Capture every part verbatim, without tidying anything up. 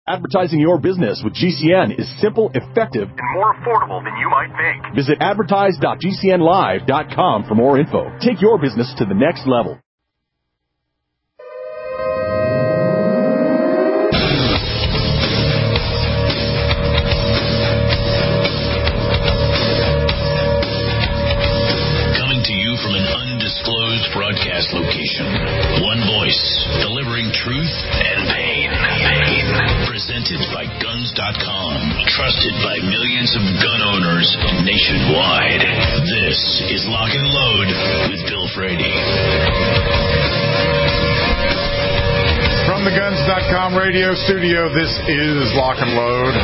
Advertising your business with G C N is simple, effective, and more affordable than you might think. Visit advertise dot g c n live dot com for more info. Take your business to the next level. Coming to you from an undisclosed broadcast location. One voice, delivering truth and pain. Pain. Presented by guns dot com. Trusted by millions of gun owners nationwide. This is Lock and Load with Bill Frady. From the guns dot com radio studio, this is Lock and Load.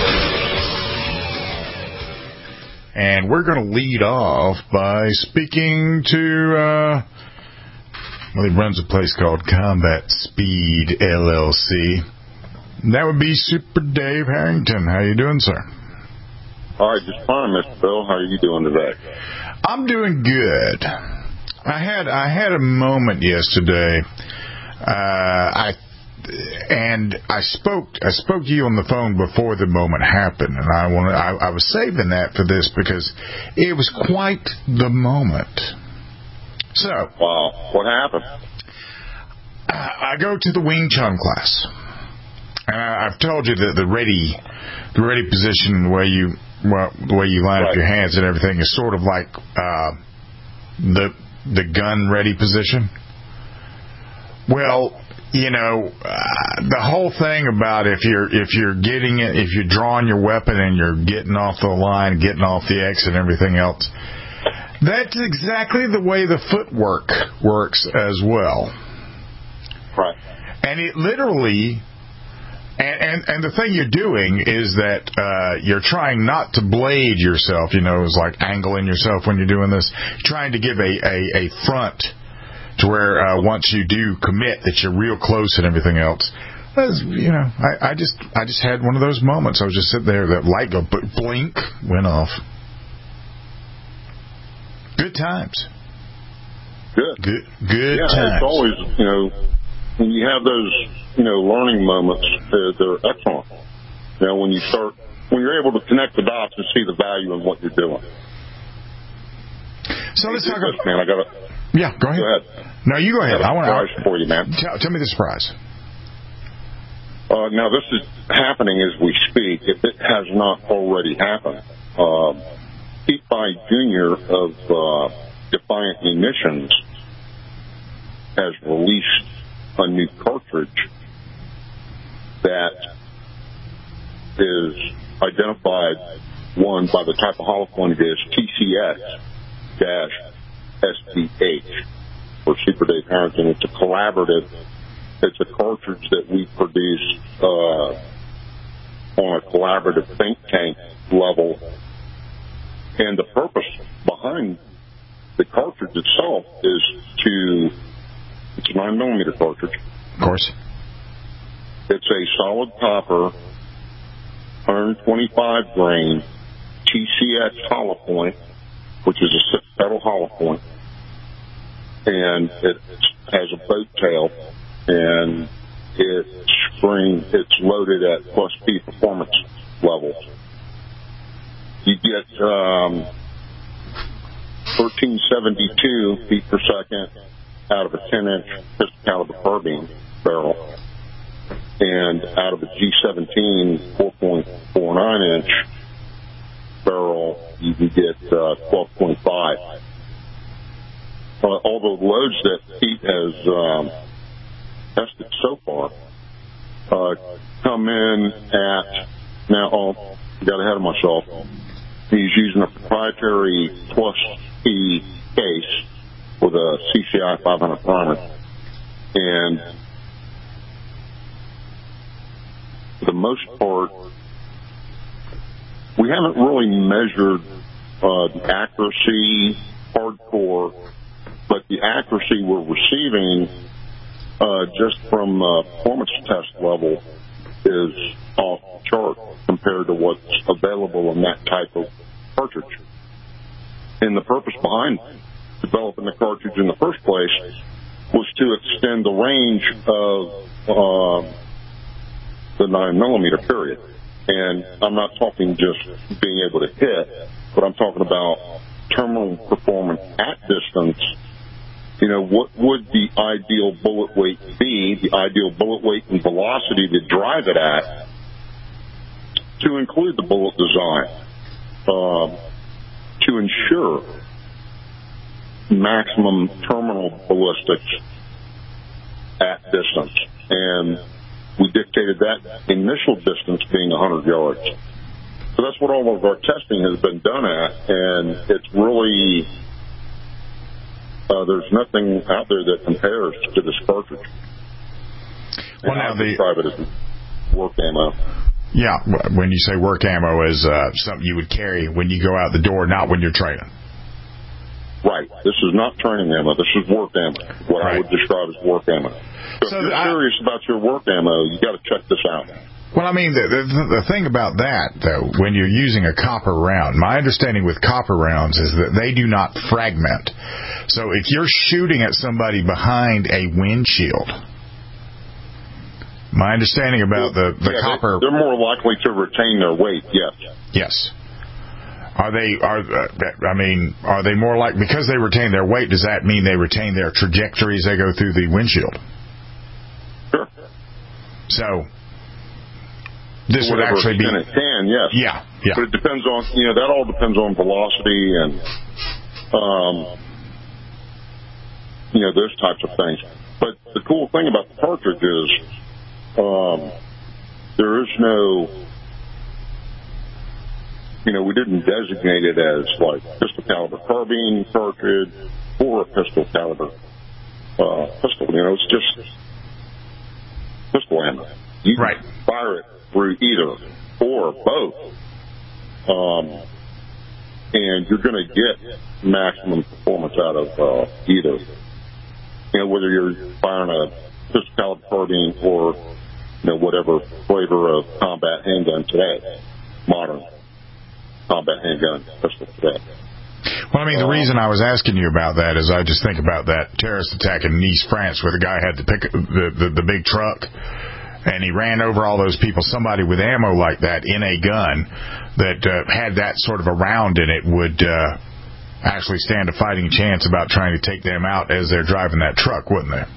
And we're going to lead off by speaking to, uh, well, he runs a place called Combat Speed L L C. That would be Super Dave Harrington. How you doing, sir? All right, just fine, Mister Bill. How are you doing today? I'm doing good. I had I had a moment yesterday. Uh, I and I spoke I spoke to you on the phone before the moment happened, and I wanted I, I was saving that for this because it was quite the moment. So, wow, what happened? I, I go to the Wing Chun class. And I've told you that the ready, the ready position, the way you, well, the way you line right. up your hands and everything is sort of like uh, the the gun ready position. Well, you know, uh, the whole thing about if you're if you're getting it, if you're drawing your weapon and you're getting off the line, getting off the X and everything else, that's exactly the way the footwork works as well. Right. And it literally. And, and and the thing you're doing is that uh, you're trying not to blade yourself, you know, it's like angling yourself when you're doing this, trying to give a, a, a front to where uh, once you do commit that you're real close and everything else. Was, you know, I, I just I just had one of those moments. I was just sitting there, that light go blink, went off. Good times. Good. Good, good yeah, times. It's always, you know, when you have those, you know, learning moments, they're, they're excellent. You know, when you start, when you're able to connect the dots and see the value in what you're doing. So let's hey, talk this, about. Man, I got Yeah, go ahead. Go ahead. No, you go ahead. I, I want to for you, man. Tell, tell me the surprise. Uh, now, this is happening as we speak. If it has not already happened, um, Pete Pye Junior of uh, Defiant Munitions has released a new cartridge that is identified, one, by the type of hollow point it is, T C S S D H, for Super Dave Harrington. It's a collaborative. It's a cartridge that we produce uh, on a collaborative think tank level. And the purpose behind the cartridge itself is to, it's a nine millimeter cartridge. Of course. It's a solid copper, one twenty-five grain T C X hollow point, which is a six pedal hollow point. And it has a boat tail, and it's spring, it's loaded at plus P performance levels. You get um, thirteen seventy-two feet per second out of a ten inch pistol caliber carbine barrel, and out of a G seventeen four point four nine inch barrel, you can get uh, twelve point five. Uh, all the loads that Pete has um, tested so far uh, come in at, now, oh, I got ahead of myself. He's using a proprietary plus P case with a C C I five hundred primer. And for the most part, we haven't really measured uh, the accuracy hardcore, but the accuracy we're receiving uh, just from uh, performance test level is off the chart compared to what's available in that type of cartridge. And the purpose behind developing the cartridge in the first place was to extend the range of uh, the nine millimeter, period. And I'm not talking just being able to hit, but I'm talking about terminal performance at distance. You know, what would the ideal bullet weight be, the ideal bullet weight and velocity to drive it at, to include the bullet design, um, to ensure maximum terminal ballistics at distance. And we dictated that initial distance being one hundred yards. So that's what all of our testing has been done at, and it's really, uh, there's nothing out there that compares to this cartridge. Well, and now I the describe it as work ammo. Yeah, when you say work ammo is uh, something you would carry when you go out the door, not when you're training. Right. This is not training ammo. This is work ammo. What right. I would describe as work ammo. So, so if you're I, serious about your work ammo, you got to check this out. Well, I mean, the, the, the thing about that, though, when you're using a copper round, my understanding with copper rounds is that they do not fragment. So if you're shooting at somebody behind a windshield, my understanding about the, the yeah, copper... They, they're more likely to retain their weight, yes. Yes. Are they, are, uh, I mean, are they more like... Because they retain their weight, does that mean they retain their trajectory as they go through the windshield? Sure. So, this would actually be... It can, yes. Yeah, yeah. But it depends on, you know, that all depends on velocity and, um, you know, those types of things. But the cool thing about the cartridge is... Um, there is no, you know, we didn't designate it as like pistol caliber carbine cartridge or a pistol caliber uh, pistol. You know, it's just pistol ammo. You can right. fire it through either or both, um, and you're going to get maximum performance out of uh, either. You know, whether you're firing a pistol caliber carbine or you know, whatever flavor of combat handgun today, modern combat handgun pistol today. Well, I mean, the um, reason I was asking you about that is I just think about that terrorist attack in Nice, France, where the guy had the, pick, the, the, the big truck, and he ran over all those people. Somebody with ammo like that in a gun that uh, had that sort of a round in it would uh, actually stand a fighting chance about trying to take them out as they're driving that truck, wouldn't they?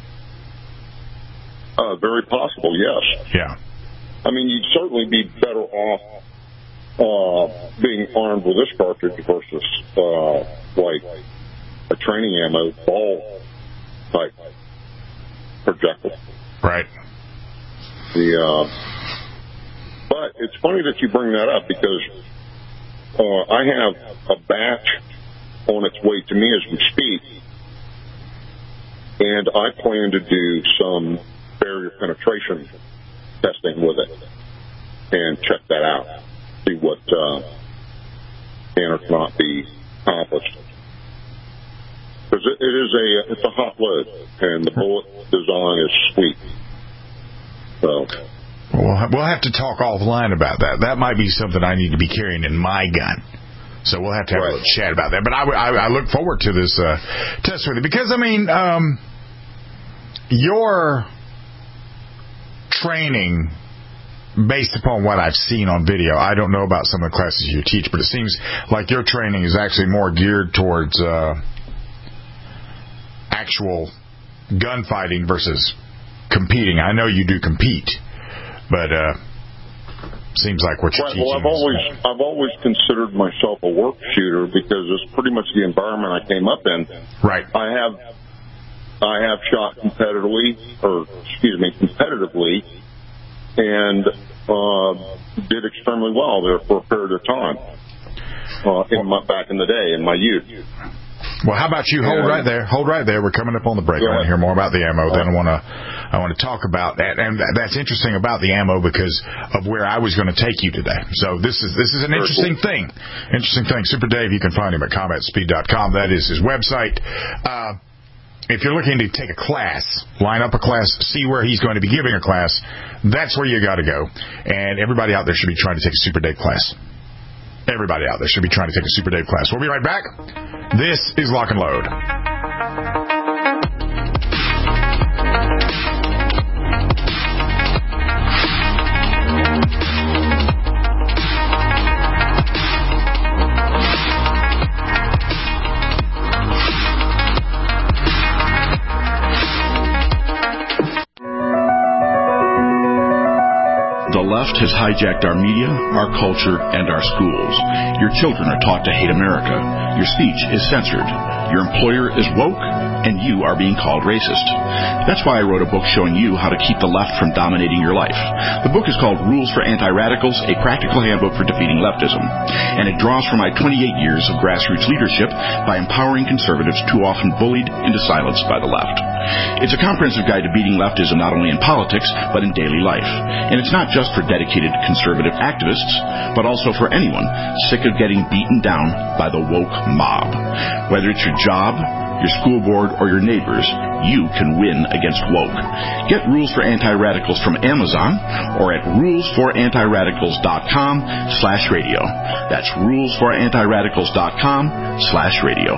Uh, very possible, yes. Yeah. I mean, you'd certainly be better off uh, being armed with this cartridge versus, uh, like, a training ammo ball type projectile. Right. The, uh, but it's funny that you bring that up because uh, I have a batch on its way to me as we speak, and I plan to do some barrier penetration testing with it and check that out, see what uh, can or cannot be accomplished. Because it, it is a it's a hot load, and the bullet design is sweet. So we'll we'll have to talk offline about that. That might be something I need to be carrying in my gun. So we'll have to have right. a little chat about that. But I, I, I look forward to this uh, test with it because I mean um, your training, based upon what I've seen on video, I don't know about some of the classes you teach, but it seems like your training is actually more geared towards uh, actual gunfighting versus competing. I know you do compete, but uh, seems like what you're right, teaching. Well, I've always I've always considered myself a work shooter because it's pretty much the environment I came up in. Right. I have. I have shot competitively, or excuse me, competitively, and uh, did extremely well there for a period of time. Uh, in my back in the day, in my youth. Well, how about you hold right there? Hold right there. We're coming up on the break. I want to hear more about the ammo. Then I want to, I want to talk about that, and that's interesting about the ammo because of where I was going to take you today. So this is this is an interesting thing. Interesting thing. Super Dave, you can find him at combat speed dot com. That is his website. Uh, If you're looking to take a class, line up a class, see where he's going to be giving a class, that's where you got to go. And everybody out there should be trying to take a Super Dave class. Everybody out there should be trying to take a Super Dave class. We'll be right back. This is Lock and Load. The left has hijacked our media, our culture, and our schools. Your children are taught to hate America. Your speech is censored. Your employer is woke, and you are being called racist. That's why I wrote a book showing you how to keep the left from dominating your life. The book is called Rules for Anti-Radicals, a practical handbook for defeating leftism. And it draws from my twenty-eight years of grassroots leadership by empowering conservatives too often bullied into silence by the left. It's a comprehensive guide to beating leftism not only in politics, but in daily life. And it's not just for dedicated conservative activists, but also for anyone sick of getting beaten down by the woke mob. Whether it's your job, your school board, or your neighbors, you can win against woke. Get Rules for Anti-Radicals from Amazon or at rules for anti radicals dot com slash radio. That's rules for anti radicals dot com slash radio.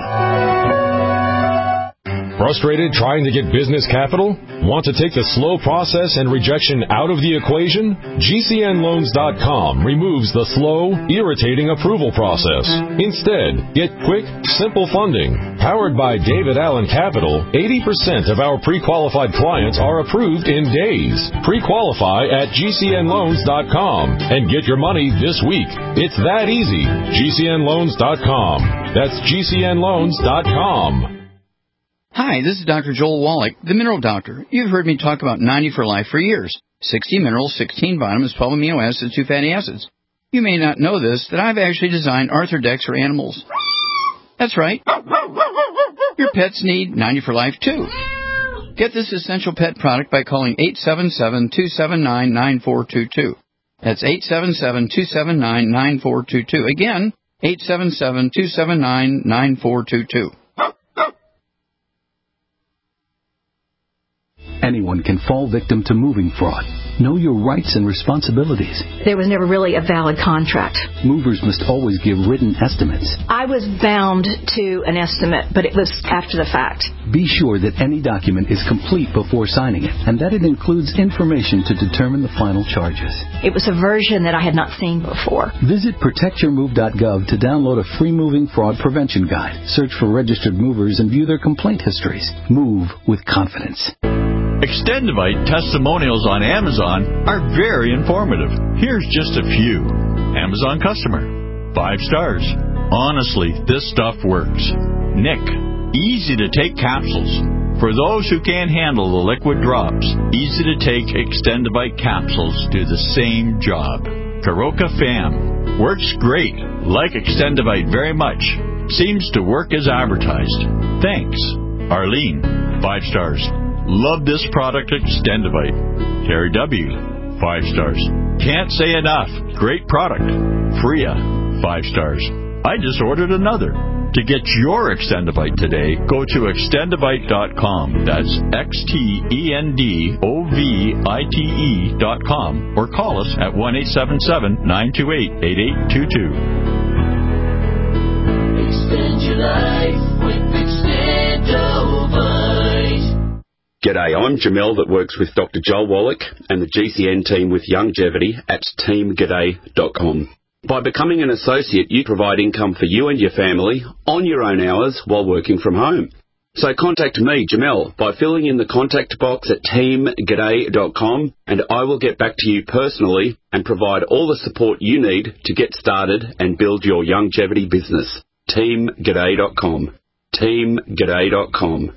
Frustrated trying to get business capital? Want to take the slow process and rejection out of the equation? G C N loans dot com removes the slow, irritating approval process. Instead, get quick, simple funding. Powered by David Allen Capital, eighty percent of our pre-qualified clients are approved in days. Pre-qualify at G C N loans dot com and get your money this week. It's that easy. G C N loans dot com. That's G C N loans dot com. Hi, this is Doctor Joel Wallach, the Mineral Doctor. You've heard me talk about ninety for Life for years. sixty minerals, sixteen vitamins, twelve amino acids, two fatty acids. You may not know this, that I've actually designed Arthrodex for animals. That's right. Your pets need ninety for Life, too. Get this essential pet product by calling eight seven seven, two seven nine, nine four two two. That's eight seven seven, two seven nine, nine four two two. Again, eight seven seven, two seven nine, nine four two two. Anyone can fall victim to moving fraud. Know your rights and responsibilities. There was never really a valid contract. Movers must always give written estimates. I was bound to an estimate, but it was after the fact. Be sure that any document is complete before signing it, and that it includes information to determine the final charges. It was a version that I had not seen before. Visit protect your move dot gov to download a free moving fraud prevention guide. Search for registered movers and view their complaint histories. Move with confidence. Extendivite testimonials on Amazon are very informative. Here's just a few. Amazon customer. Five stars. Honestly, this stuff works. Nick. Easy to take capsules. For those who can't handle the liquid drops, easy to take Extendivite capsules do the same job. Karoka Fam. Works great. Like Extendivite very much. Seems to work as advertised. Thanks. Arlene. Five stars. Love this product, Extendivite. Terry W. Five stars. Can't say enough. Great product. Freya. Five stars. I just ordered another. To get your Extendivite today, go to extendivite dot com. That's X T E N D O V I T E dot com. Or call us at one eight seven seven, nine two eight, eight eight two two. Extend your life with Extendivite. G'day, I'm Jamel that works with Doctor Joel Wallach and the G C N team with Longevity at team g'day dot com. By becoming an associate, you provide income for you and your family on your own hours while working from home. So contact me, Jamel, by filling in the contact box at team g'day dot com, and I will get back to you personally and provide all the support you need to get started and build your longevity business. team g'day dot com. team g'day dot com.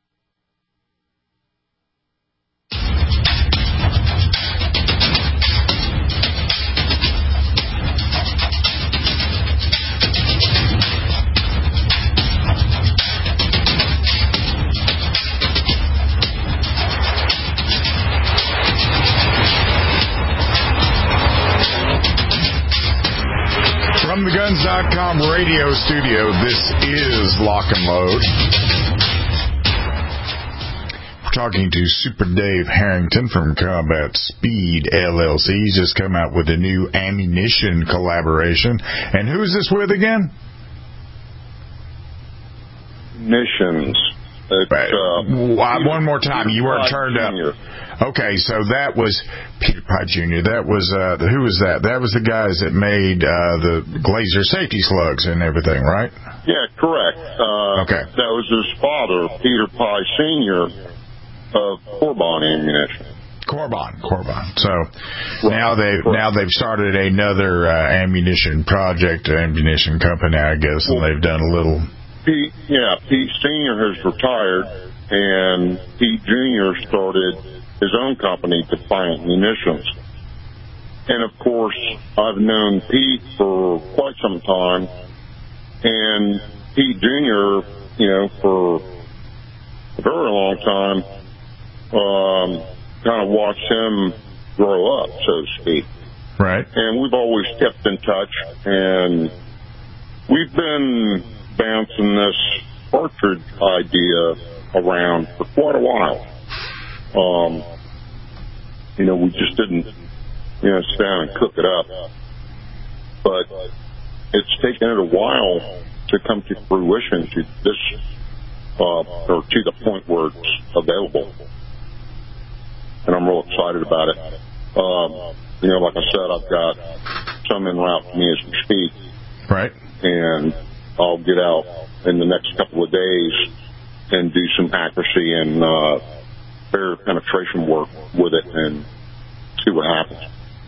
From the guns dot com radio studio, this is Lock and Load. We're talking to Super Dave Harrington from Combat Speed L L C. He's just come out with a new ammunition collaboration. And who is this with again? Missions. It's, uh, One more time. You weren't turned up. Okay, so that was Peter Pye Junior That was, uh, who was that? That was the guys that made uh, the Glazer safety slugs and everything, right? Yeah, correct. Uh, okay. That was his father, Peter Pye Senior of Corbon Ammunition. Corbon, Corbon. So now they now they've started another uh, ammunition project, ammunition company, I guess, and they've done a little. Pete, yeah, Pete Senior has retired, and Pete Junior started his own company, Defiant Munitions. And of course, I've known Pete for quite some time, and Pete Junior, you know, for a very long time, um, kind of watched him grow up, so to speak. Right. And we've always kept in touch, and we've been bouncing this cartridge idea around for quite a while. Um, you know, we just didn't, you know, sit down and cook it up. But it's taken it a while to come to fruition to this, uh, or to the point where it's available. And I'm real excited about it. Um, you know, like I said, I've got some en route to me as we speak. Right. And I'll get out in the next couple of days and do some accuracy and uh, barrier penetration work with it and see what happens.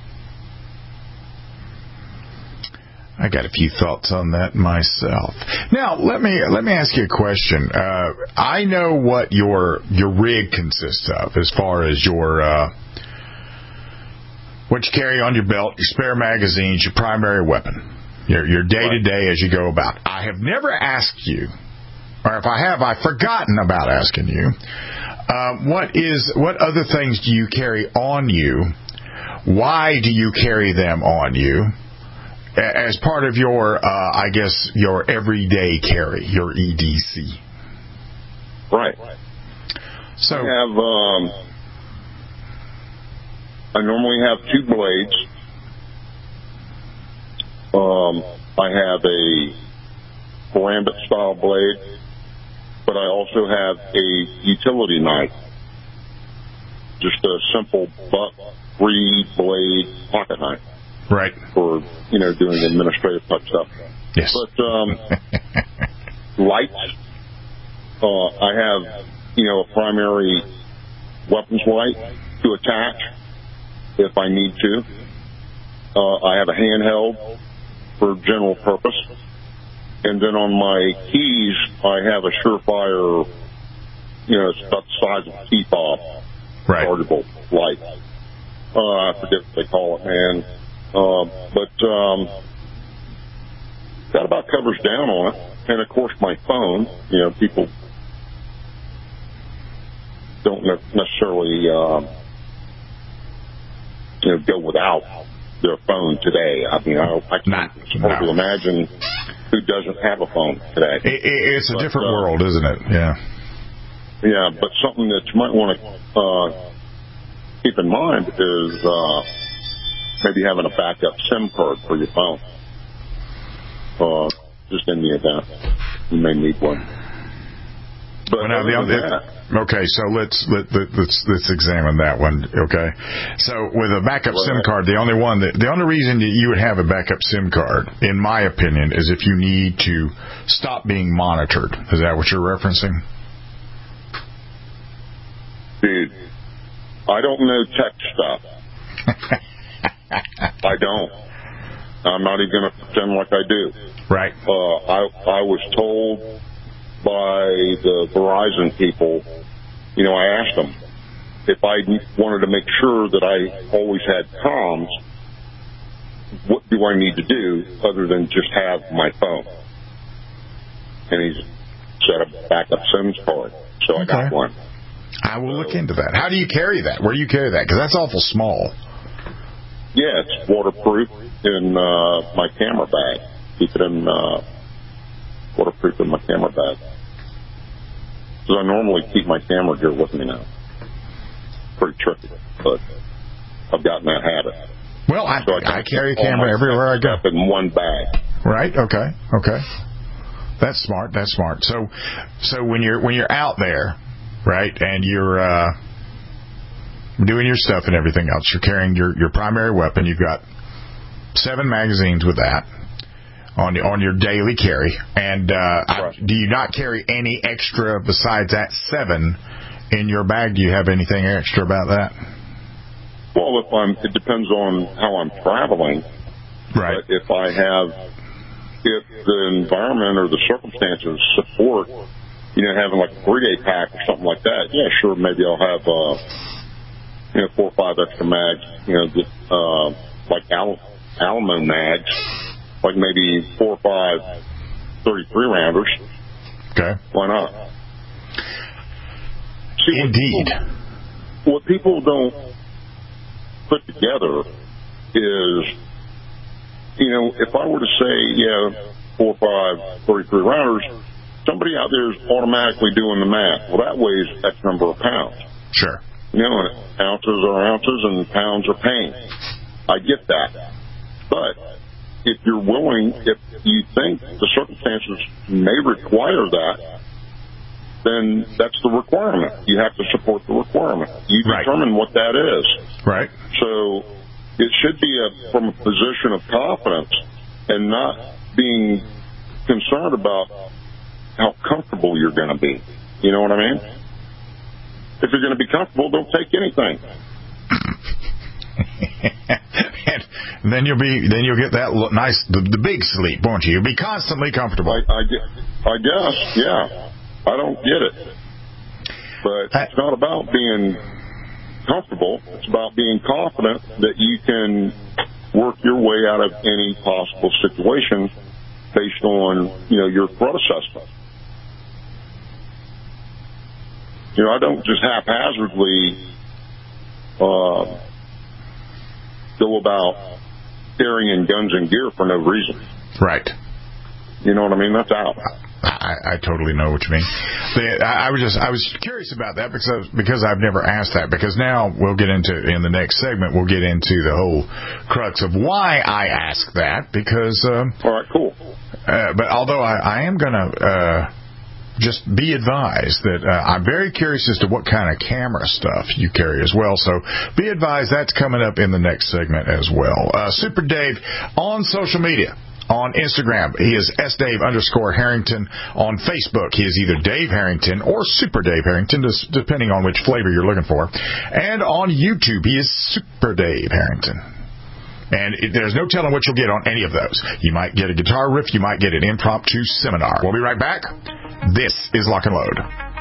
I got a few thoughts on that myself. Now, let me let me ask you a question. Uh, I know what your your rig consists of, as far as your uh, what you carry on your belt, your spare magazines, your primary weapon, your your day to day as you go about. I have never asked you, or if I have, I've forgotten about asking you. Uh, what is what other things do you carry on you? Why do you carry them on you? As part of your, uh, I guess, your everyday carry, your E D C. Right. So I have, um, I normally have two blades. Um, I have a karambit style blade, but I also have a utility knife. Just a simple butt, three blade pocket knife. Right. For, you know, doing administrative type stuff. Yes. But, um, lights, uh, I have, you know, a primary weapons light to attach if I need to. Uh, I have a handheld for general purpose. And then on my keys, I have a Surefire, you know, it's about the size of a key fob. Right. Chargeable light. Uh, I forget what they call it, man. Uh, but um, that about covers down on it. And, of course, my phone. You know, people don't necessarily, um, you know, go without their phone today. I mean, I, I can't hardly no. imagine who doesn't have a phone today. It, it's a but, different uh, world, isn't it? Yeah. Yeah, but something that you might want to uh, keep in mind is... Uh, maybe having a backup SIM card for your phone. Uh, just in the event you may need one. But well, now, the, it, okay, so let's let, let, let's let's examine that one. Okay, so with a backup right. SIM card, the only one that the only reason that you would have a backup SIM card, in my opinion, is if you need to stop being monitored. Is that what you're referencing? Dude, I don't know tech stuff. I don't. I'm not even going to pretend like I do. Right. Uh, I I was told by the Verizon people, you know, I asked them if I wanted to make sure that I always had comms, what do I need to do other than just have my phone? And he set a backup SIMs card, so okay. I got one. I will look into that. How do you carry that? Where do you carry that? Because that's awful small. Yeah, it's waterproof in uh, my camera bag. Keep it in uh, waterproof in my camera bag. Because I normally keep my camera gear with me now. Pretty tricky, but I've gotten that habit. Well, I, so I, I carry a camera everywhere I go. Up in one bag. Right. Okay. Okay. That's smart. That's smart. So, so when you're when you're out there, right, and you're. Uh, doing your stuff and everything else. You're carrying your, your primary weapon. You've got seven magazines with that on the, on your daily carry. And uh, right. I, do you not carry any extra besides that seven in your bag? Do you have anything extra about that? Well, if I'm, it depends on how I'm traveling. Right. But if I have, if the environment or the circumstances support, you know, having like a three-day pack or something like that, yeah, sure, maybe I'll have, uh, you know, four or five extra mags, you know, that, uh, like Al- Alamo mags, like maybe four or five thirty-three rounders. Okay. Why not? See, Indeed. What people, what people don't put together is, you know, if I were to say, yeah, four or five thirty-three rounders, somebody out there is automatically doing the math. Well, that weighs X number of pounds. Sure. You know, and ounces are ounces and pounds are pounds. I get that. But if you're willing, if you think the circumstances may require that, then that's the requirement. You have to support the requirement. You right. determine what that is. Right. So it should be a, from a position of confidence and not being concerned about how comfortable you're going to be. You know what I mean? If you're going to be comfortable, don't take anything. And then you'll be, then you'll get that nice, the, the big sleep, won't you? You'll be constantly comfortable. I, I, I guess, yeah. I don't get it. But it's not about being comfortable. It's about being confident that you can work your way out of any possible situation based on, you know, your threat assessment. You know, I don't just haphazardly uh, go about carrying guns and gear for no reason. Right. You know what I mean? That's out. I, I totally know what you mean. But I, I was just I was curious about that because because I've never asked that. Because now we'll get into in the next segment we'll get into the whole crux of why I ask that. Because um, all right, cool. Uh, but although I, I am gonna. Uh, Just be advised that uh, I'm very curious as to what kind of camera stuff you carry as well. So be advised that's coming up in the next segment as well. Uh, Super Dave on social media. On Instagram, he is S Dave underscore Harrington. On Facebook, he is either Dave Harrington or Super Dave Harrington, depending on which flavor you're looking for. And on YouTube, he is Super Dave Harrington. And it, there's no telling what you'll get on any of those. You might get a guitar riff. You might get an impromptu seminar. We'll be right back. This is Lock and Load.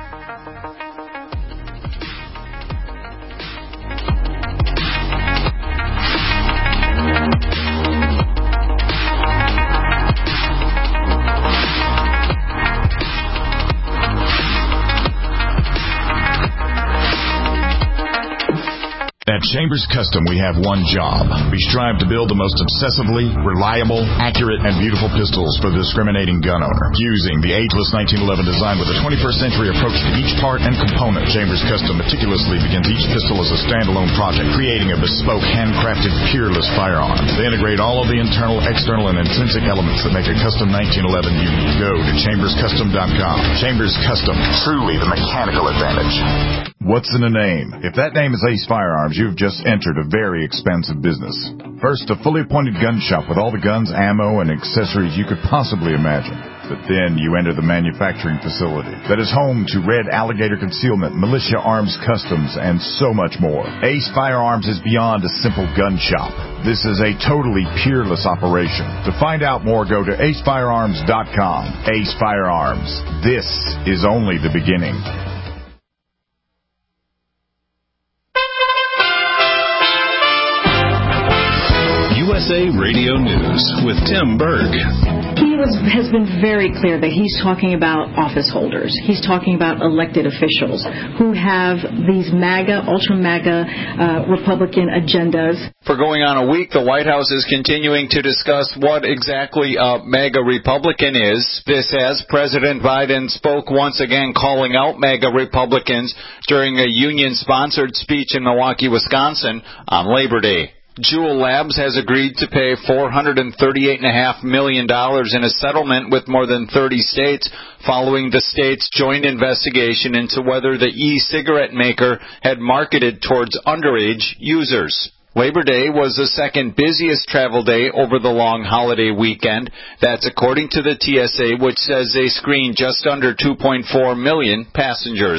At Chambers Custom, we have one job. We strive to build the most obsessively, reliable, accurate, and beautiful pistols for the discriminating gun owner. Using the ageless nineteen eleven design with a twenty-first century approach to each part and component, Chambers Custom meticulously begins each pistol as a standalone project, creating a bespoke, handcrafted, peerless firearm. They integrate all of the internal, external, and intrinsic elements that make a custom nineteen eleven unique. Go to chambers custom dot com. Chambers Custom, truly the mechanical advantage. What's in a name? If that name is Ace Firearms, you've just entered a very expensive business. First, a fully appointed gun shop with all the guns, ammo, and accessories you could possibly imagine. But then you enter the manufacturing facility that is home to Red Alligator Concealment, Militia Arms Customs, and so much more. Ace Firearms is beyond a simple gun shop. This is a totally peerless operation. To find out more, go to ace firearms dot com. Ace Firearms. This is only the beginning. U S A Radio News with Tim Berg. He was, has been very clear that he's talking about office holders. He's talking about elected officials who have these MAGA, ultra-MAGA uh, Republican agendas. For going on a week, the White House is continuing to discuss what exactly a MAGA Republican is. This as President Biden spoke once again calling out MAGA Republicans during a union-sponsored speech in Milwaukee, Wisconsin on Labor Day. Juul Labs has agreed to pay four hundred thirty-eight point five million dollars in a settlement with more than thirty states following the state's joint investigation into whether the e-cigarette maker had marketed towards underage users. Labor Day was the second busiest travel day over the long holiday weekend. That's according to the T S A, which says they screened just under two point four million passengers.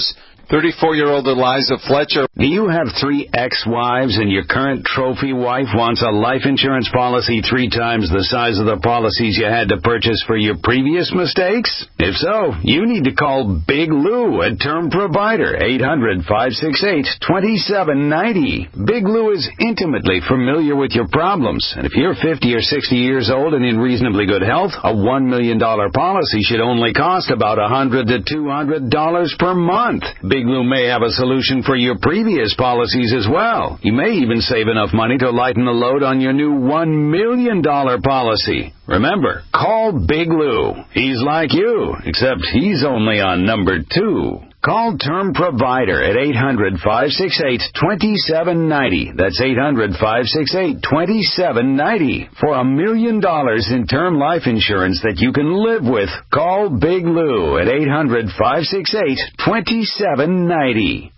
thirty-four-year-old Eliza Fletcher. Do you have three ex-wives and your current trophy wife wants a life insurance policy three times the size of the policies you had to purchase for your previous mistakes? If so, you need to call Big Lou at Term Provider, eight hundred, five six eight, two seven nine zero. Big Lou is intimately familiar with your problems, and if you're fifty or sixty years old and in reasonably good health, a one million dollars policy should only cost about one hundred to two hundred dollars per month. Big Lou may have a solution for your previous policies as well. You may even save enough money to lighten the load on your new one million dollars policy. Remember, call Big Lou. He's like you, except he's only on number two. Call Term Provider at eight hundred, five six eight, two seven nine zero. That's eight hundred, five six eight, two seven nine zero. For a million dollars in term life insurance that you can live with, call Big Lou at eight hundred, five six eight, two seven nine zero.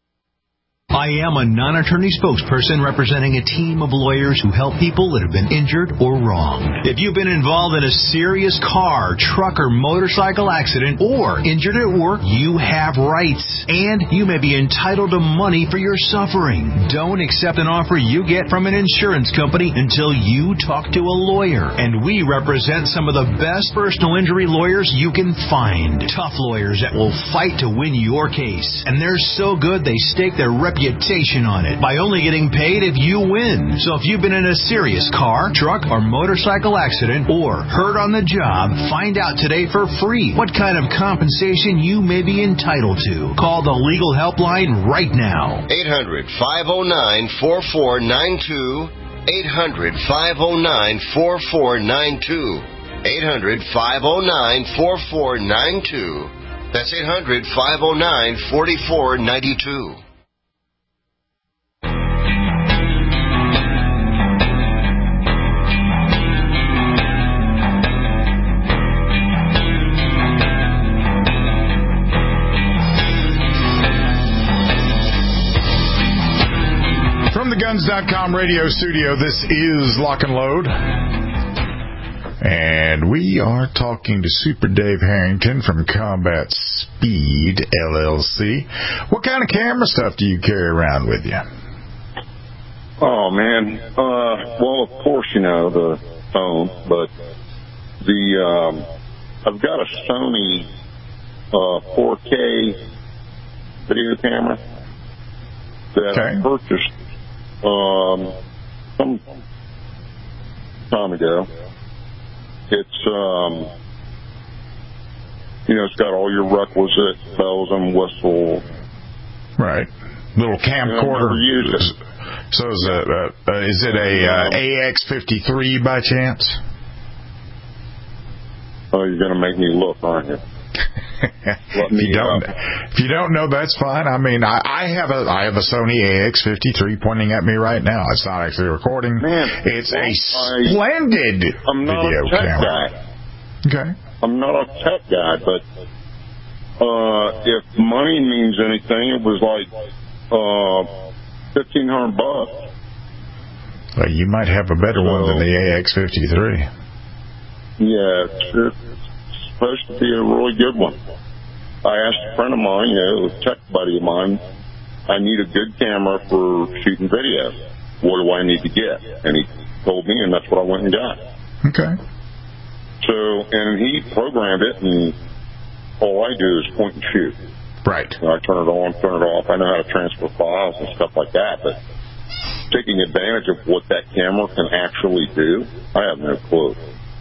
I am a non-attorney spokesperson representing a team of lawyers who help people that have been injured or wronged. If you've been involved in a serious car, truck, or motorcycle accident or injured at work, you have rights, and you may be entitled to money for your suffering. Don't accept an offer you get from an insurance company until you talk to a lawyer, and we represent some of the best personal injury lawyers you can find. Tough lawyers that will fight to win your case, and they're so good they stake their reputation reputation on it by only getting paid if you win. So if you've been in a serious car, truck, or motorcycle accident or hurt on the job, find out today for free what kind of compensation you may be entitled to. Call the legal helpline right now. eight hundred, five oh nine, four four nine two. eight hundred, five oh nine, four four nine two. eight hundred, five oh nine, four four nine two. That's eight hundred, five oh nine, four four nine two. Guns dot com radio studio, this is Lock and Load. And we are talking to Super Dave Harrington from Combat Speed, L L C. What kind of camera stuff do you carry around with you? Oh, man. Uh, well, of course, you know, the phone, but the um, I've got a Sony uh, four K video camera that okay. I purchased Um, some time ago. It's, um, you know, it's got all your requisite bells and whistles. Right. Little camcorder. You know, so is it, uh, uh, is it a uh, A X fifty-three by chance? Oh, you're going to make me look, aren't you? if you don't, if you don't know, that's fine. I mean, I, I have a I have a Sony A X fifty-three pointing at me right now. It's not actually recording. Man, it's well, a splendid I, I'm not video a tech camera. Guy. Okay. I'm not a tech guy, but uh, if money means anything, it was like uh, fifteen hundred bucks. Well, you might have a better so, one than the A X fifty-three. Yeah, it's, it's supposed to be a really good one. I asked a friend of mine, you know, a tech buddy of mine, I need a good camera for shooting video. What do I need to get? And he told me, and that's what I went and got. Okay. So, and he programmed it, and all I do is point and shoot. Right. And I turn it on, turn it off. I know how to transfer files and stuff like that, but taking advantage of what that camera can actually do, I have no clue.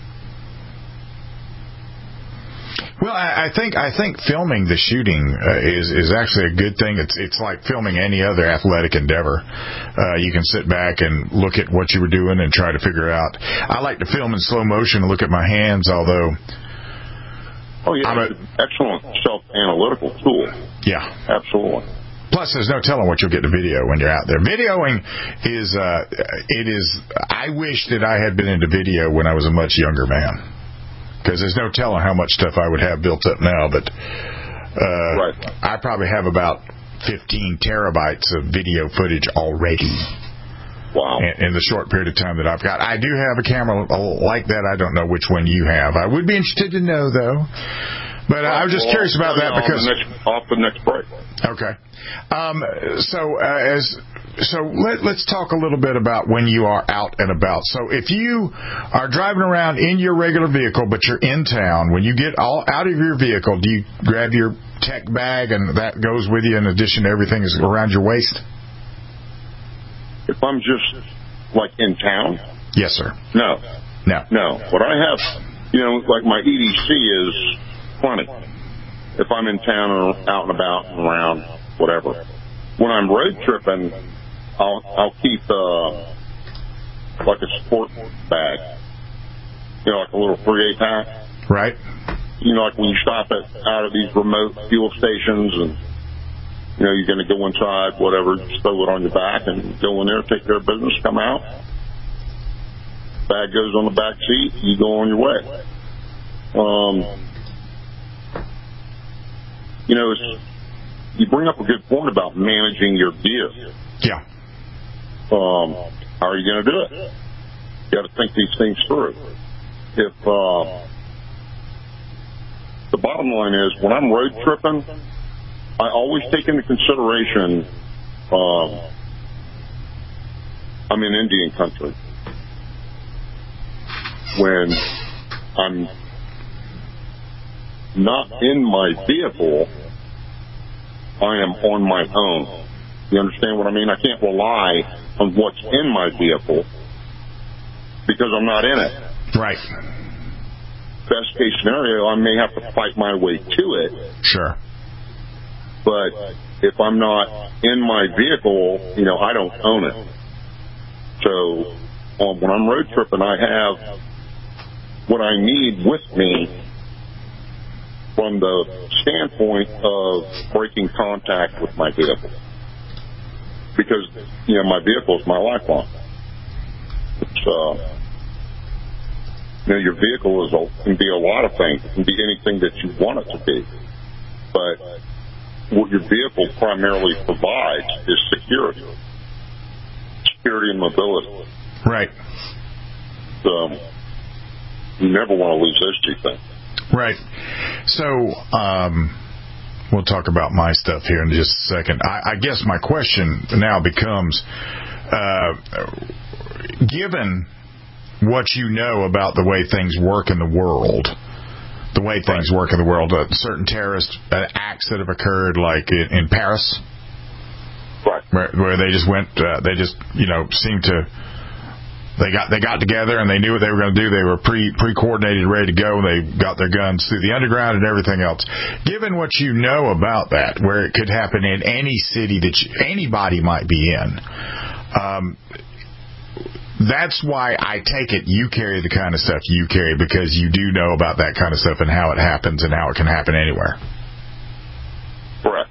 Well, I, I think I think filming the shooting uh, is is actually a good thing. It's it's like filming any other athletic endeavor. Uh, you can sit back and look at what you were doing and try to figure out. I like to film in slow motion and look at my hands, although. Oh yeah, I'm a, it's an excellent self-analytical tool. Yeah, absolutely. Plus, there's no telling what you'll get to video when you're out there. Videoing is uh, it is. I wish that I had been into video when I was a much younger man. Because there's no telling how much stuff I would have built up now, but uh, right. I probably have about fifteen terabytes of video footage already. Wow! In, in the short period of time that I've got, I do have a camera like that. I don't know which one you have. I would be interested to know, though. But uh, I was just curious about that because the next, off the next break. Okay. Um, so uh, as so let, let's talk a little bit about when you are out and about. So if you are driving around in your regular vehicle, but you're in town, when you get all out of your vehicle, do you grab your tech bag and that goes with you in addition to everything is around your waist? If I'm just like in town? Yes, sir. No. No. No. What I have, you know, like my E D C is plenty. If I'm in town or out and about and around, whatever. When I'm road tripping, I'll I'll keep uh, like a sport bag, you know, like a little three A pack. Right. You know, like when you stop at out of these remote fuel stations, and you know you're going to go inside, whatever, just throw it on your back and go in there, take care of business, come out. Bag goes on the back seat, you go on your way. Um, you know, it's, you bring up a good point about managing your gear. Yeah. Um, how are you going to do it? You got to think these things through. If uh, the bottom line is, when I'm road tripping, I always take into consideration um, I'm in Indian country. When I'm not in my vehicle, I am on my own. You understand what I mean? I can't rely on what's in my vehicle because I'm not in it. Right. Best case scenario, I may have to fight my way to it. Sure. But if I'm not in my vehicle, you know, I don't own it. So um, when I'm road tripping, I have what I need with me from the standpoint of breaking contact with my vehicle. Because, you know, my vehicle is my lifeline. It's, uh, you know, your vehicle is a, can be a lot of things. It can be anything that you want it to be. But what your vehicle primarily provides is security. Security and mobility. Right. So, you never want to lose those two things. Right. So, um, we'll talk about my stuff here in just a second. I, I guess my question now becomes, uh, given what you know about the way things work in the world, the way things work in the world, uh, certain terrorist uh, acts that have occurred, like in, in Paris, right, where, where they just went, uh, they just, you know, seemed to. They got they got together and they knew what they were going to do. They were pre pre coordinated, ready to go. They got their guns through the underground and everything else. Given what you know about that, where it could happen in any city that you, anybody might be in, um, that's why I take it you carry the kind of stuff you carry, because you do know about that kind of stuff and how it happens and how it can happen anywhere. Correct.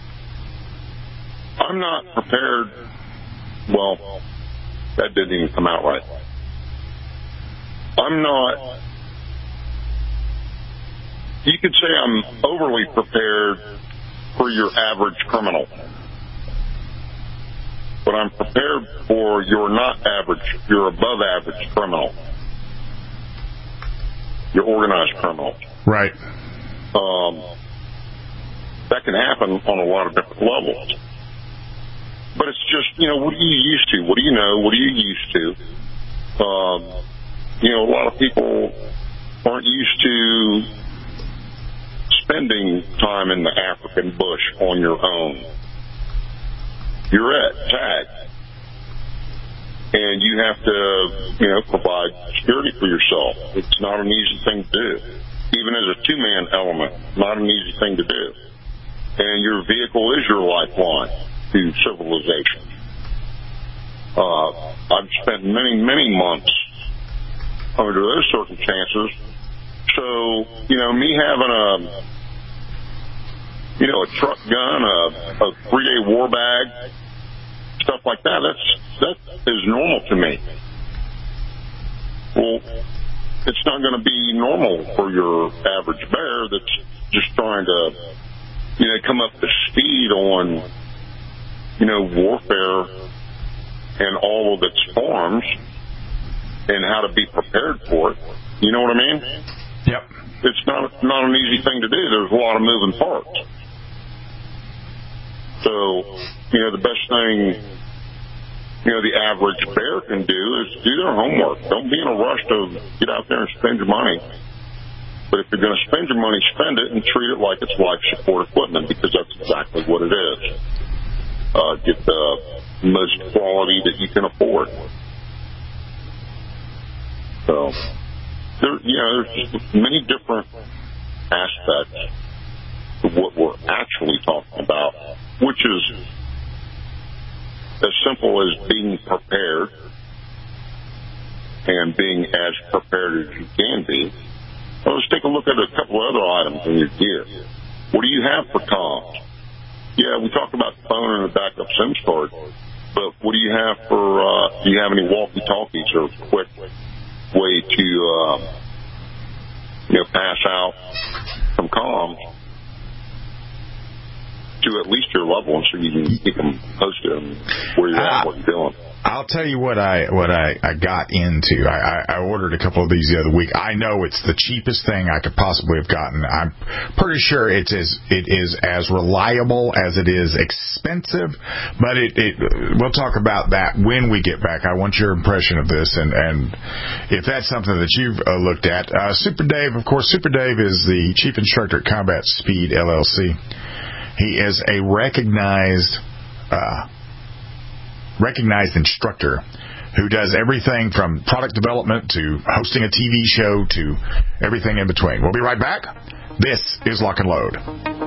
I'm not prepared. Well. That didn't even come out right. I'm not, you could say I'm overly prepared for your average criminal. But I'm prepared for your not average, your above average criminal. Your organized criminal. Right. Um, that can happen on a lot of different levels. But it's just, you know, what are you used to? What do you know? What are you used to? Um, you know, a lot of people aren't used to spending time in the African bush on your own. You're at tag. And you have to, you know, provide security for yourself. It's not an easy thing to do. Even as a two-man element, not an easy thing to do. And your vehicle is your lifeline to civilization. Uh, I've spent many, many months under those circumstances. So, you know, me having a, you know, a truck gun, a, a three A war bag, stuff like that, that's, that is normal to me. Well, it's not going to be normal for your average bear that's just trying to, you know, come up to speed on, you know, warfare and all of its forms and how to be prepared for it. You know what I mean? Yep. It's not not an easy thing to do. There's a lot of moving parts. So, you know, the best thing, you know, the average bear can do is do their homework. Don't be in a rush to get out there and spend your money. But if you're going to spend your money, spend it and treat it like it's life support equipment, because that's exactly what it is. Uh, get the most quality that you can afford. So, there, you know, there's just many different aspects to what we're actually talking about, which is as simple as being prepared and being as prepared as you can be. Well, let's take a look at a couple of other items in your gear. What do you have for comms? Yeah, we talked about the phone and a backup SIM card, but what do you have for, uh, do you have any walkie-talkies or quick way to, um, you know, pass out some comms to at least your loved ones so you can keep them posted on where you're at, uh, what you're doing? I'll tell you what I what I, I got into. I, I ordered a couple of these the other week. I know it's the cheapest thing I could possibly have gotten. I'm pretty sure it's as it is as reliable as it is expensive. But it, it we'll talk about that when we get back. I want your impression of this, and, and if that's something that you've uh, looked at. Uh, Super Dave, of course, Super Dave is the chief instructor at Combat Speed L L C. He is a recognized. Uh, recognized instructor who does everything from product development to hosting a T V show to everything in between. We'll be right back. This is Lock and Load.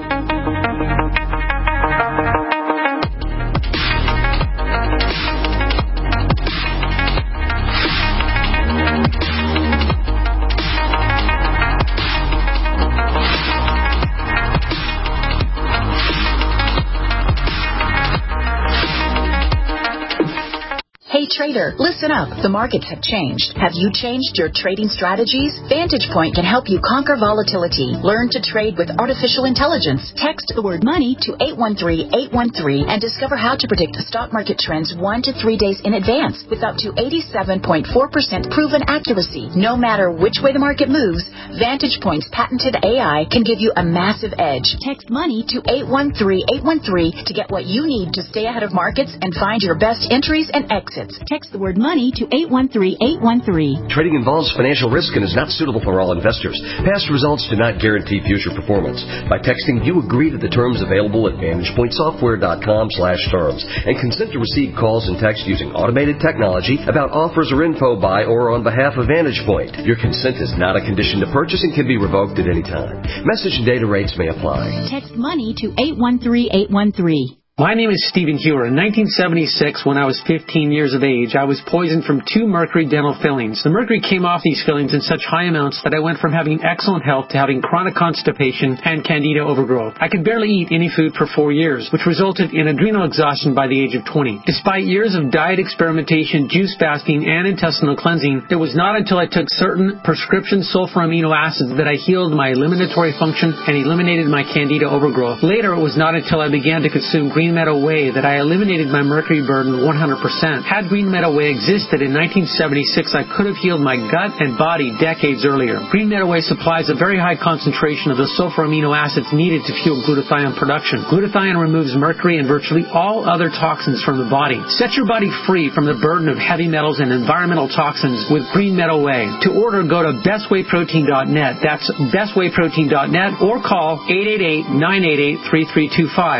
Hey trader, listen up. The markets have changed. Have you changed your trading strategies? Vantage Point can help you conquer volatility. Learn to trade with artificial intelligence. Text the word money to eight one three eight one three and discover how to predict stock market trends one to three days in advance with up to eighty-seven point four percent proven accuracy. No matter which way the market moves, Vantage Point's patented A I can give you a massive edge. Text money to eight one three eight one three to get what you need to stay ahead of markets and find your best entries and exits. Text the word money to eight one three eight one three. Trading involves financial risk and is not suitable for all investors. Past results do not guarantee future performance. By texting, you agree to the terms available at vantage point software dot com slash terms and consent to receive calls and texts using automated technology about offers or info by or on behalf of Vantage Point. Your consent is not a condition to purchase and can be revoked at any time. Message and data rates may apply. Text money to eight one three eight one three. My name is Stephen Hewer. In nineteen seventy-six, when I was fifteen years of age, I was poisoned from two mercury dental fillings. The mercury came off these fillings in such high amounts that I went from having excellent health to having chronic constipation and candida overgrowth. I could barely eat any food for four years, which resulted in adrenal exhaustion by the age of twenty. Despite years of diet experimentation, juice fasting, and intestinal cleansing, it was not until I took certain prescription sulfur amino acids that I healed my eliminatory function and eliminated my candida overgrowth. Later, it was not until I began to consume green Green Meadow Whey that I eliminated my mercury burden one hundred percent. Had Green Meadow Whey existed in nineteen seventy-six, I could have healed my gut and body decades earlier. Green Meadow Whey supplies a very high concentration of the sulfur amino acids needed to fuel glutathione production. Glutathione removes mercury and virtually all other toxins from the body. Set your body free from the burden of heavy metals and environmental toxins with Green Meadow Whey. To order, go to best way protein dot net. That's best way protein dot net or call eight eight eight, nine eight eight, three three two five.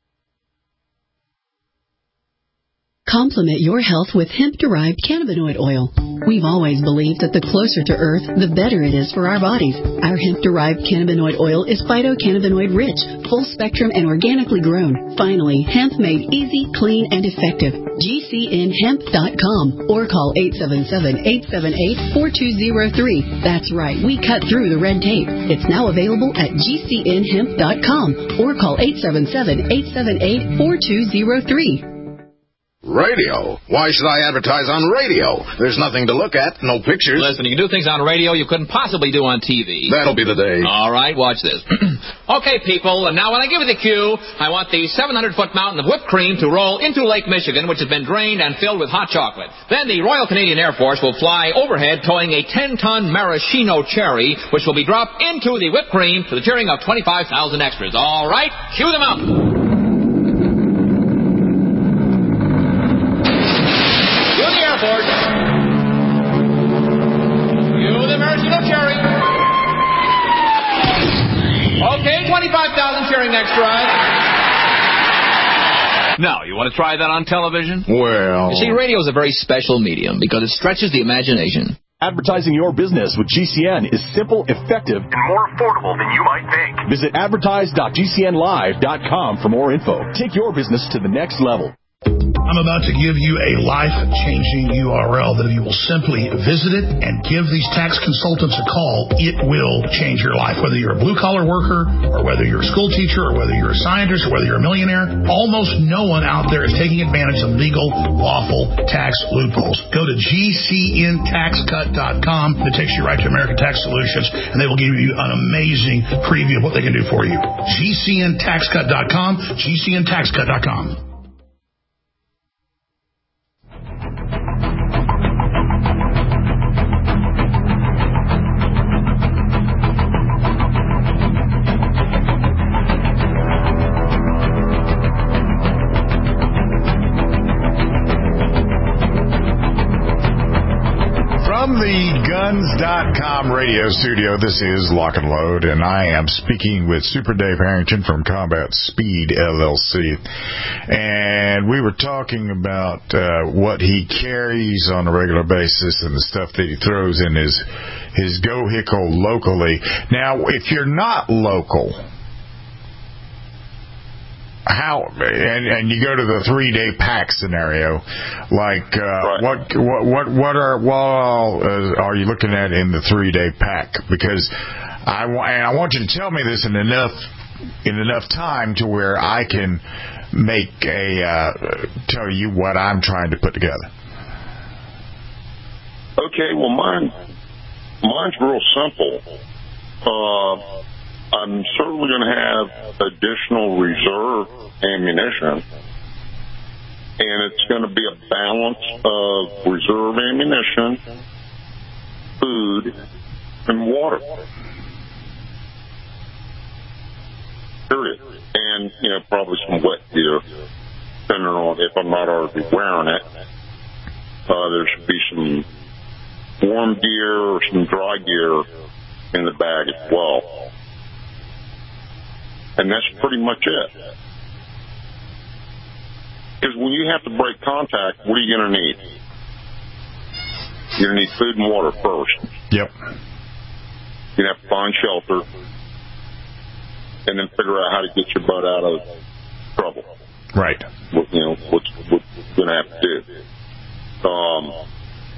Complement your health with hemp-derived cannabinoid oil. We've always believed that the closer to Earth, the better it is for our bodies. Our hemp-derived cannabinoid oil is phytocannabinoid-rich, full-spectrum, and organically grown. Finally, hemp made easy, clean, and effective. G C N hemp dot com or call eight seven seven, eight seven eight, four two zero three. That's right, we cut through the red tape. It's now available at G C N hemp dot com or call eight seven seven, eight seven eight, four two zero three. Radio? Why should I advertise on radio? There's nothing to look at, no pictures. Listen, you can do things on radio you couldn't possibly do on T V. That'll be the day. All right, watch this. Okay, people, and now when I give you the cue, I want the seven hundred foot mountain of whipped cream to roll into Lake Michigan, which has been drained and filled with hot chocolate. Then the Royal Canadian Air Force will fly overhead towing a ten ton maraschino cherry, which will be dropped into the whipped cream to the cheering of twenty-five thousand extras. All right, cue them up. Okay, twenty-five thousand cheering extras. Now, you want to try that on television? Well... You see, radio is a very special medium because it stretches the imagination. Advertising your business with G C N is simple, effective, and more affordable than you might think. Visit advertise dot g c n live dot com for more info. Take your business to the next level. I'm about to give you a life-changing U R L that if you will simply visit it and give these tax consultants a call, it will change your life. Whether you're a blue-collar worker or whether you're a school teacher or whether you're a scientist or whether you're a millionaire, almost no one out there is taking advantage of legal, lawful tax loopholes. Go to g c n tax cut dot com. It takes you right to American Tax Solutions, and they will give you an amazing preview of what they can do for you. g c n tax cut dot com, g c n tax cut dot com. From the guns dot com radio studio, this is Lock and Load, and I am speaking with Super Dave Harrington from Combat Speed, L L C. And we were talking about uh, what he carries on a regular basis and the stuff that he throws in his, his go-hickle locally. Now, if you're not local... How and and you go to the three day pack scenario, like uh, right. what what what what are what uh, are you looking at in the three day pack? Because I want and I want you to tell me this in enough in enough time to where I can make a uh, tell you what I'm trying to put together. Okay, well mine mine's real simple. Uh, I'm certainly going to have additional reserve ammunition, and it's going to be a balance of reserve ammunition, food, and water. Period. And, you know, probably some wet gear, depending on if I'm not already wearing it. Uh, there should be some warm gear or some dry gear in the bag as well. And that's pretty much it. Because when you have to break contact, what are you going to need? You're going to need food and water first. Yep. You're going to have to find shelter and then figure out how to get your butt out of trouble. Right. What, you know, what's, what you're going to have to do. Um,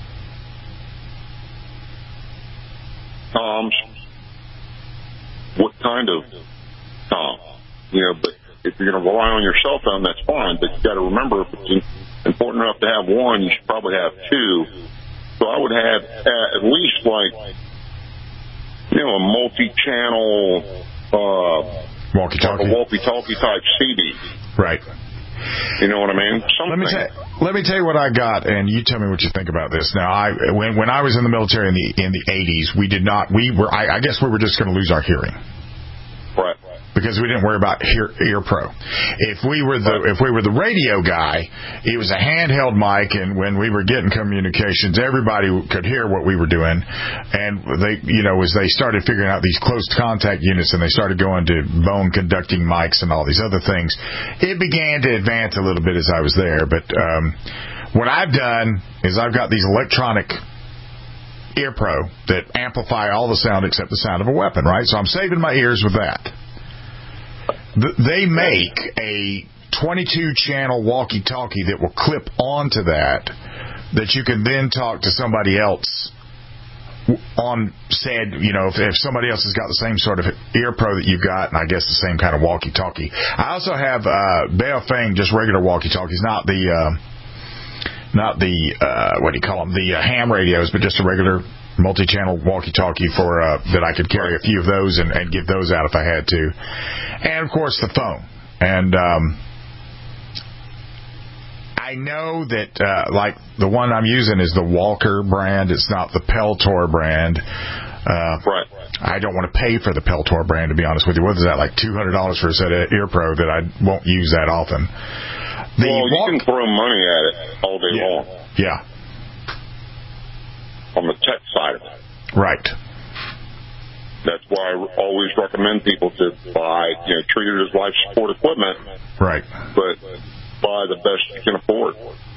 Toms. What kind of Tom? You know, but if you're going to rely on your cell phone, that's fine. But you got to remember, if it's important enough to have one, you should probably have two. So I would have at least like, you know, a multi-channel, uh, walkie-talkie, like a walkie-talkie type C D. Right. You know what I mean? Something. Let me tell, let me tell you what I got, and you tell me what you think about this. Now, I when when I was in the military in the in the eighties, we did not. We were. I, I guess we were just going to lose our hearing. Right. Because we didn't worry about Ear, Ear Pro. If we were the if we were the radio guy, it was a handheld mic, and when we were getting communications, everybody could hear what we were doing. And they, you know, as they started figuring out these close contact units, and they started going to bone conducting mics and all these other things, it began to advance a little bit as I was there. But um, what I've done is I've got these electronic Ear Pro that amplify all the sound except the sound of a weapon, right? So I'm saving my ears with that. They make a twenty-two channel walkie-talkie that will clip onto that, that you can then talk to somebody else on said, you know, if, if somebody else has got the same sort of Ear Pro that you've got, and I guess the same kind of walkie-talkie. I also have uh, Baofeng, just regular walkie-talkies, not the... Uh, not the uh, what do you call them, the uh, ham radios, but just a regular multi-channel walkie-talkie for uh, that I could carry a few of those and, and give those out if I had to, and of course the phone. And um, I know that uh, like the one I'm using is the Walker brand. It's not the Peltor brand. Uh, right. I don't want to pay for the Peltor brand, to be honest with you. What is that, like two hundred dollars for a set of EarPro that I won't use that often? The well, you walk- can throw money at it all day yeah. long. Yeah. On the tech side of it. Right. That's why I always recommend people to buy, you know, treat it as life support equipment. Right. But buy the best you can afford.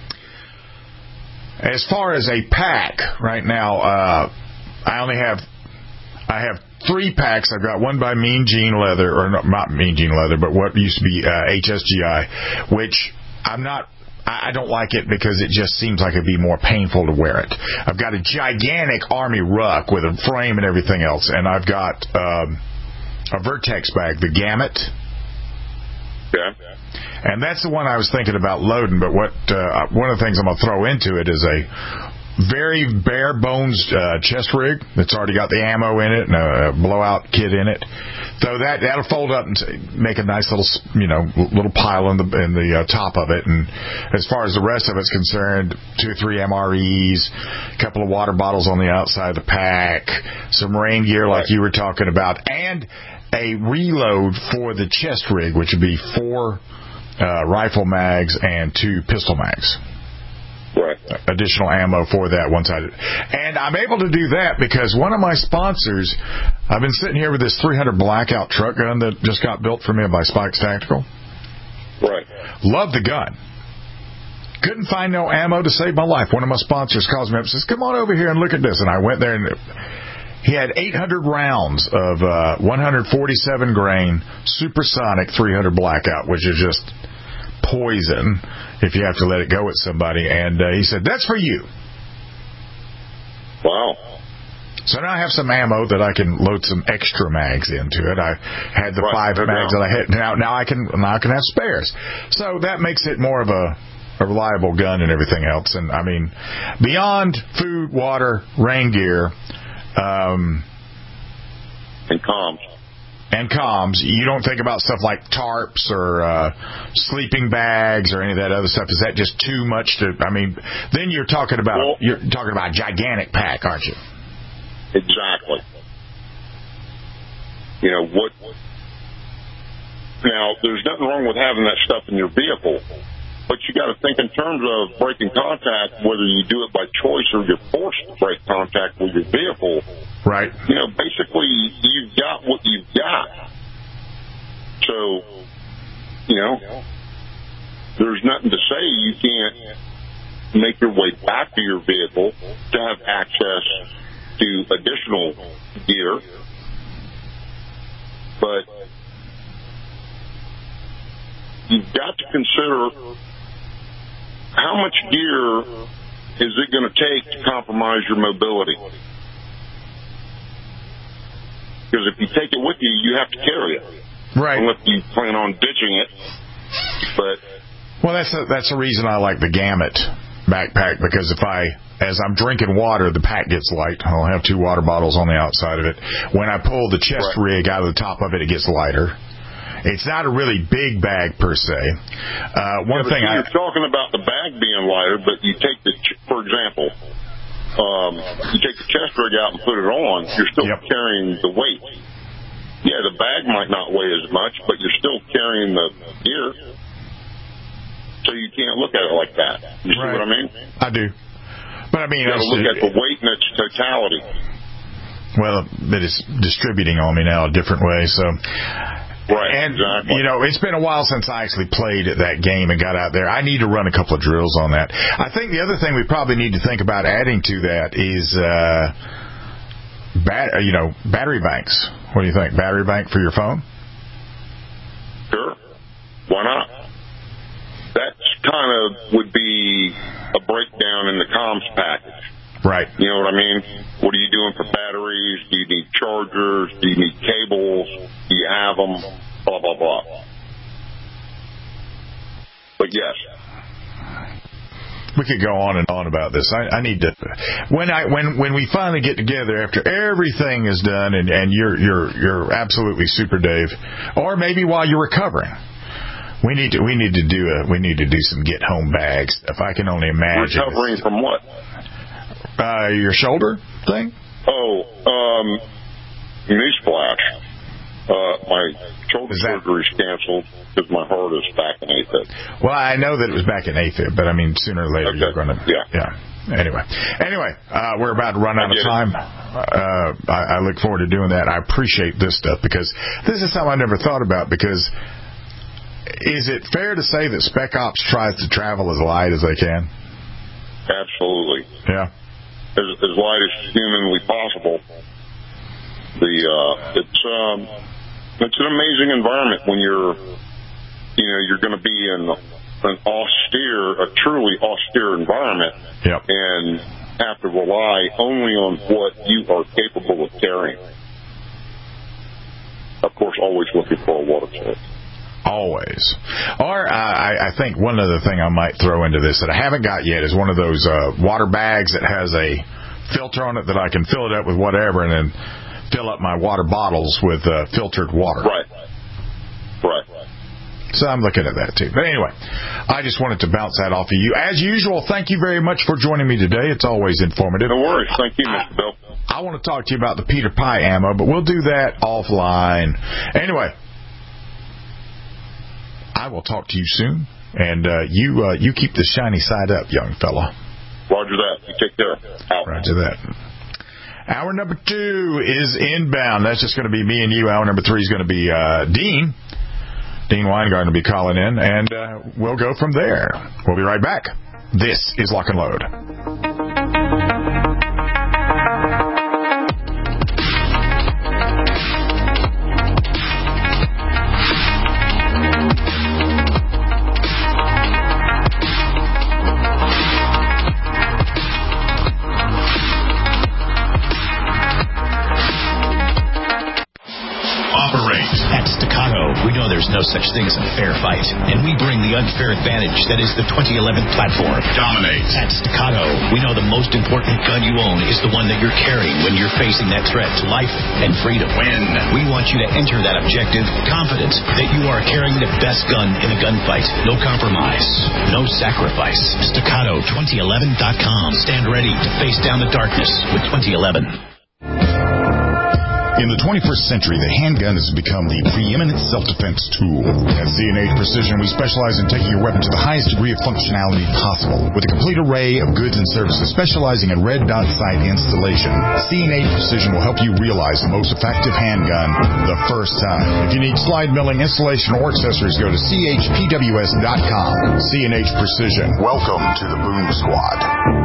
As far as a pack, right now, uh, I only have, I have three packs. I've got one by Mean Gene Leather, or not, not Mean Gene Leather, but what used to be uh, H S G I, which I'm not, I don't like it because it just seems like it'd be more painful to wear it. I've got a gigantic Army ruck with a frame and everything else, and I've got um, a Vertex bag, the Gamut. Yeah. And that's the one I was thinking about loading, but what uh, one of the things I'm going to throw into it is a very bare bones uh, chest rig that's already got the ammo in it and a blowout kit in it. So that that'll fold up and make a nice little you know little pile in the in the uh, top of it. And as far as the rest of it's concerned, two or three M R Es, a couple of water bottles on the outside of the pack, some rain gear like you were talking about, and a reload for the chest rig, which would be four uh, rifle mags and two pistol mags. Right. Additional ammo for that one side. And I'm able to do that because one of my sponsors, I've been sitting here with this three hundred Blackout truck gun that just got built for me by Spikes Tactical. Right. Love the gun. Couldn't find no ammo to save my life. One of my sponsors calls me up and says, come on over here and look at this. And I went there and he had eight hundred rounds of uh, one forty-seven grain supersonic three hundred Blackout, which is just poison if you have to let it go at somebody. And uh, he said, that's for you. Wow. So now I have some ammo that I can load some extra mags into it. I had the right. five no mags doubt. that I had. Now, now I can now I can have spares. So that makes it more of a, a reliable gun and everything else. And I mean, beyond food, water, rain gear, um, and comms. And comms, you don't think about stuff like tarps or uh, sleeping bags or any of that other stuff. Is that just too much to? I mean, then you're talking about well, you're talking about a gigantic pack, aren't you? Exactly. You know what? Now, there's nothing wrong with having that stuff in your vehicle, but you got to think in terms of breaking contact, whether you do it by choice or you're forced to break contact with your vehicle. Right. You know, basically, you've got what you've got. So, you know, there's nothing to say you can't make your way back to your vehicle to have access to additional gear. But you've got to consider how much gear is it going to take to compromise your mobility? Because if you take it with you, you have to carry it. Right. Unless you plan on ditching it. But well, that's a, that's the reason I like the Gamut backpack, because if I, as I'm drinking water, the pack gets light. I'll have two water bottles on the outside of it. When I pull the chest right. rig out of the top of it, it gets lighter. It's not a really big bag per se. Uh, one yeah, thing you're I, talking about the bag being lighter, but you take the, for example, um, you take the chest rig out and put it on, you're still yep. carrying the weight. Yeah, the bag might not weigh as much, but you're still carrying the gear. So you can't look at it like that. You see right. what I mean? I do. But I mean, you got to look at the weight in its totality. Well, it is distributing on me now a different way, so. Right, and, exactly. you know, it's been a while since I actually played at that game and got out there. I need to run a couple of drills on that. I think the other thing we probably need to think about adding to that is, uh, bat- you know, battery banks. What do you think? Battery bank for your phone? Sure. Why not? That kind of would be a breakdown in the comms package. Right. You know what I mean? What are you doing for batteries? Do you need chargers? Do you need cables? Do you have them? Blah, blah, blah. But yes. We could go on and on about this. I, I need to when I when when we finally get together after everything is done and, and you're you're you're absolutely super Dave, or maybe while you're recovering. We need to we need to do a we need to do some get home bag stuff. I can only imagine. Recovering from what? Uh, your shoulder thing? Oh, um, newsflash. Uh, my shoulder surgery is canceled because my heart is back in AFib. Well, I know that it was back in AFib, but I mean, sooner or later okay. you're going to. Yeah. Yeah. Anyway, anyway, uh, we're about to run out of time. Uh, I, I look forward to doing that. I appreciate this stuff because this is something I never thought about. Because is it fair to say that Spec Ops tries to travel as light as they can? Absolutely. Yeah. As, as light as humanly possible. The uh, it's um, it's an amazing environment when you're, you know, you're going to be in an austere, a truly austere environment, yep. and have to rely only on what you are capable of carrying. Of course, always looking for a water source. Always. Or uh, I, I think one other thing I might throw into this that I haven't got yet is one of those uh, water bags that has a filter on it that I can fill it up with whatever and then fill up my water bottles with uh, filtered water. Right. Right. So I'm looking at that too. But anyway, I just wanted to bounce that off of you. As usual, thank you very much for joining me today. It's always informative. No worries. Thank you, Mister Bill. I, I want to talk to you about the Peter Pie ammo, but we'll do that offline. Anyway, I will talk to you soon, and uh, you uh, you keep the shiny side up, young fella. Roger that. You take care. Out. Roger that. Hour number two is inbound. That's just going to be me and you. Hour number three is going to be uh, Dean. Dean Weingarten will be calling in, and uh, we'll go from there. We'll be right back. This is Lock and Load. There's no such thing as a fair fight, and we bring the unfair advantage that is the twenty eleven platform. Dominate. At Staccato, we know the most important gun you own is the one that you're carrying when you're facing that threat to life and freedom. Win. We want you to enter that objective confident that you are carrying the best gun in a gunfight. No compromise, no sacrifice. Staccato twenty eleven dot com. Stand ready to face down the darkness with twenty eleven. In the twenty-first century, the handgun has become the preeminent self-defense tool. At C and H Precision, we specialize in taking your weapon to the highest degree of functionality possible. With a complete array of goods and services specializing in red dot sight installation, C and H Precision will help you realize the most effective handgun the first time. If you need slide milling, installation, or accessories, go to C H P W S dot com. C and H Precision. Welcome to the Boom Squad.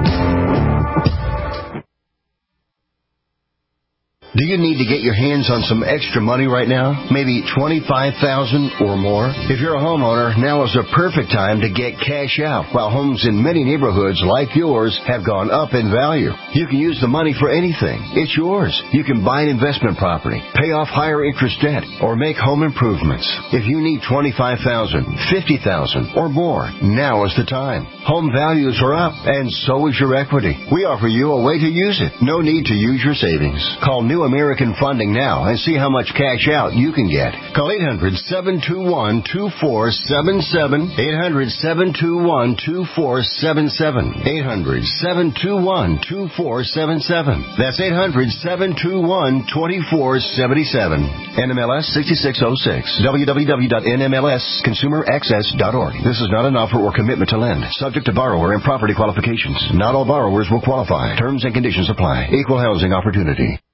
Do you need to get your hands on some extra money right now? Maybe twenty-five thousand dollars or more? If you're a homeowner, now is the perfect time to get cash out while homes in many neighborhoods like yours have gone up in value. You can use the money for anything. It's yours. You can buy an investment property, pay off higher interest debt, or make home improvements. If you need twenty-five thousand dollars, fifty thousand dollars, or more, now is the time. Home values are up, and so is your equity. We offer you a way to use it. No need to use your savings. Call New American Funding now and see how much cash out you can get. Call eight hundred, seven two one, two four seven seven, eight hundred, seven two one, two four seven seven, eight hundred, seven two one, two four seven seven. That's eight hundred, seven two one, two four seven seven. N M L S sixty-six oh six. w w w dot n m l s consumer access dot org. This is not an offer or commitment to lend. Subject to borrower and property qualifications. Not all borrowers will qualify. Terms and conditions apply. Equal housing opportunity.